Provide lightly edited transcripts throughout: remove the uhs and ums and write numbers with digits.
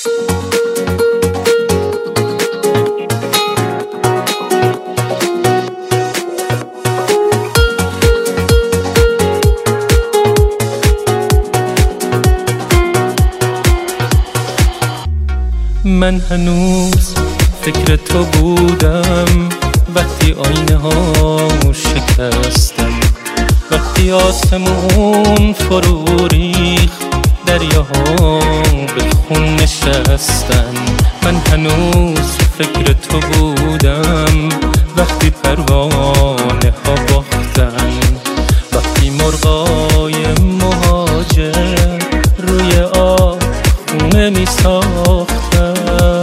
من هنوز فکر تو بودم وقتی آینه ها شکستم، وقتی آسمون فرو ریخت دریاها به خون نشستن. من هنوز فکر تو بودم وقتی پروانه ها باختن، وقتی مرغای مهاجر روی آب خونه می ساختن.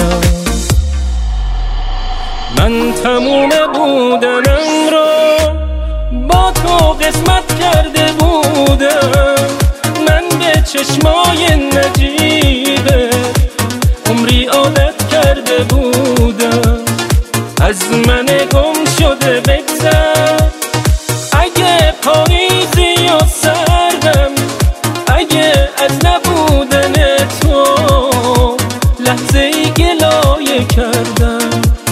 من تموم بودنم را با تو قسمت کرده بودم، من به چشمای نجیبه عمری عادت کرده بودم. از من گم شده بگذر، اگه پاییزی و سردم، اگه از نبودن تو لحظه ای گلایه کردم.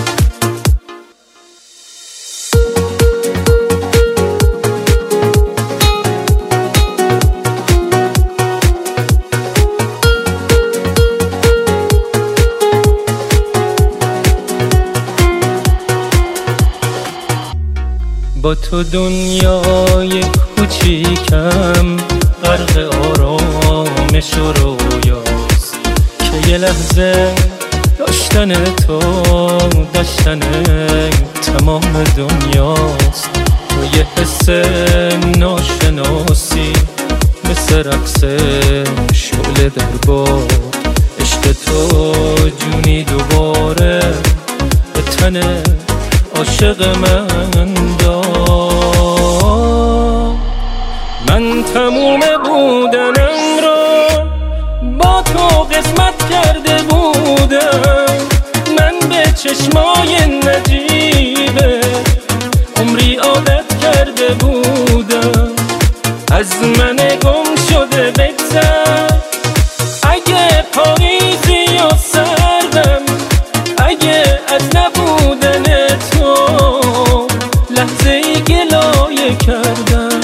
با تو دنیای کوچیکم غرق آرامش و رویاست که یه لحظه داشتن تو داشتن تمام دنیاست. تو یه حس ناشناسی مثل رقص شعله در باد، عشق تو جونی دوباره به تن عاشق من داد. من تموم بودنم را با تو قسمت کرده بودم، من به چشمای نجیبه عمری عادت کرده بودم. از من گم شده بگذر، اگه پاییزی و سردم، اگه از نبودن تو لحظه ای گلایه کردم.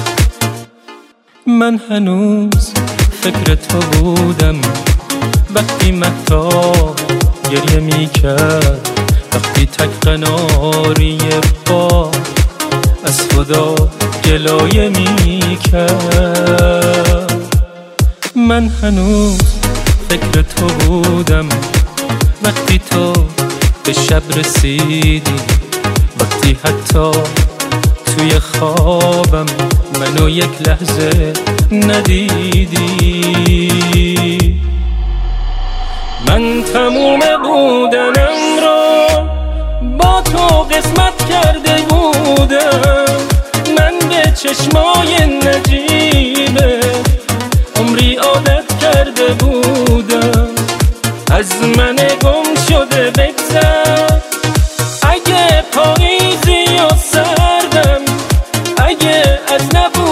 من هنوز فکر تو بودم وقتی مهتاب گریه می کرد، وقتی تک قناری با از خدا گلایه می کرد. من هنوز فکر تو بودم وقتی تو به شب رسیدی، وقتی حتی توی خوابم منو یک لحظه ندیدی. من تموم بودنم را با تو قسمت کرده بودم، من به چشمای نجیبه عمری عادت کرده بودم. از من گم شده بگذر، اگه پاییزی و سردم، اگه از نبودن